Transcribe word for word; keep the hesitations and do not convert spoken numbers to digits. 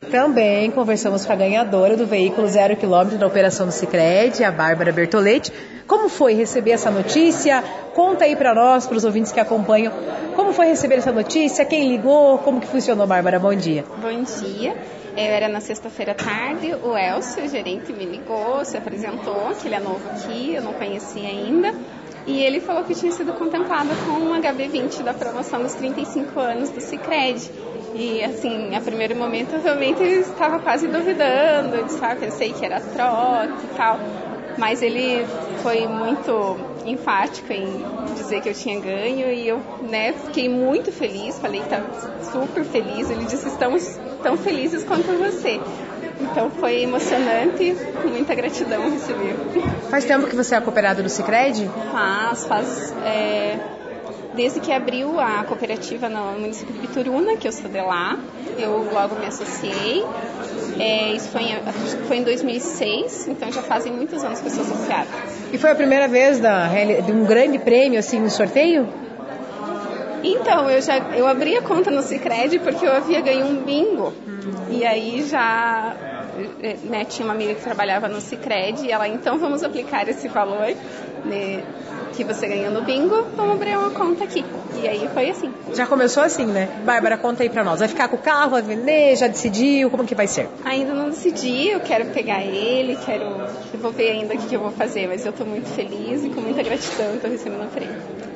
Também conversamos com a ganhadora do veículo zero quilômetro da operação do Sicredi, a Bárbara Bertoletti. Como foi receber essa notícia? Conta aí para nós, para os ouvintes que acompanham, como foi receber essa notícia? Quem ligou? Como que funcionou, Bárbara? Bom dia. Bom dia. Eu era na sexta-feira à tarde, o Elcio, o gerente, me ligou, se apresentou, que ele é novo aqui, eu não conhecia ainda. E ele falou que tinha sido contemplada com um H B vinte da promoção dos trinta e cinco anos do Sicredi. E, assim, a primeiro momento eu realmente estava quase duvidando, eu disse, ah, pensei que era troca e tal. Mas ele foi muito enfático em dizer que eu tinha ganho e eu, né, fiquei muito feliz, falei que tá super feliz. Ele disse, estamos tão felizes quanto você. Então foi emocionante, com muita gratidão receber. Faz tempo que você é cooperado do Sicredi? Faz, faz... É... Desde que abriu a cooperativa no município de Bituruna, que eu sou de lá, eu logo me associei. É, isso foi em, foi em dois mil e seis, então já fazem muitos anos que eu sou associada. E foi a primeira vez da, de um grande prêmio assim no sorteio? Então, eu, já, eu abri a conta no Sicredi porque eu havia ganho um bingo. Hum. E aí já... Né, tinha uma amiga que trabalhava no Sicredi e ela, então vamos aplicar esse valor, né, que você ganhou no bingo, vamos abrir uma conta aqui. E aí foi assim. Já começou assim, né? Bárbara, conta aí pra nós. Vai ficar com o carro, vai vender, já decidiu? Como que vai ser? Ainda não decidi, eu quero pegar ele, quero... Eu vou ver ainda o que eu vou fazer, mas eu tô muito feliz e com muita gratidão estou recebendo o prêmio.